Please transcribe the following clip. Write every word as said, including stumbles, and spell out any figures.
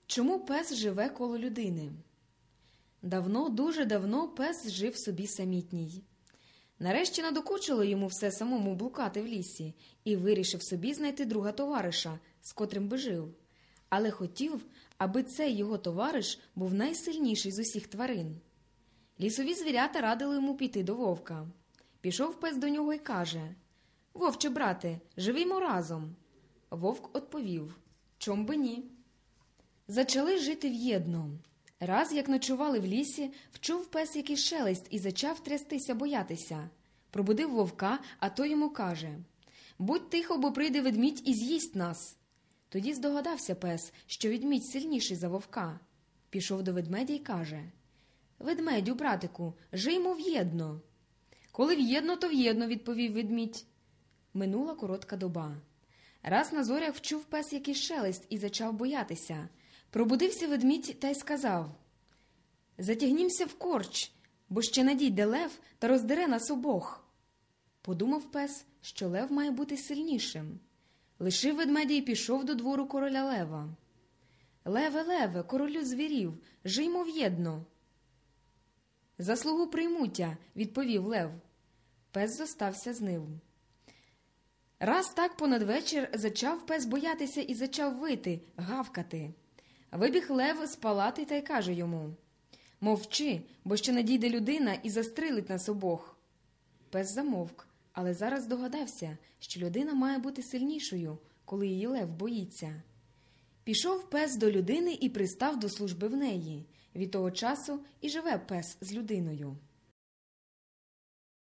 Чому пес живе коло людини? Давно, дуже давно пес жив собі самітній. Нарешті надокучило йому все самому блукати в лісі і вирішив собі знайти друга товариша, з котрим би жив. Але хотів, аби цей його товариш був найсильніший з усіх тварин. Лісові звірята радили йому піти до вовка. Пішов пес до нього й каже: «Вовче, брате, живімо разом». Вовк відповів: «Чом би ні?» Зачали жити в'єдно. Раз, як ночували в лісі, вчув пес якийсь шелест і зачав трястися, боятися. Пробудив вовка, а той йому каже: «Будь тихо, бо прийде ведмідь і з'їсть нас». Тоді здогадався пес, що ведмідь сильніший за вовка. Пішов до ведмедя й каже: «Ведмедю, братику, жиймо в'єдно». «Коли в'єдно, то в'єдно», – відповів ведмідь. Минула коротка доба. Раз на зорях вчув пес якийсь шелест і зачав боятися. Пробудився ведмідь та й сказав: «Затягнімся в корч, бо ще надійде лев та роздере нас обох». Подумав пес, що лев має бути сильнішим. Лишив ведмедя і пішов до двору короля лева. «Леве, леве, королю звірів, жиймо в'єдно». «Заслугу приймуття», – відповів лев. Пес зостався з ним. Раз так понад вечір зачав пес боятися і зачав вити, гавкати. Вибіг лев з палати та й каже йому: «Мовчи, бо ще надійде людина і застрелить нас обох». Пес замовк, але зараз догадався, що людина має бути сильнішою, коли її лев боїться. Пішов пес до людини і пристав до служби в неї. Від того часу і живе пес з людиною.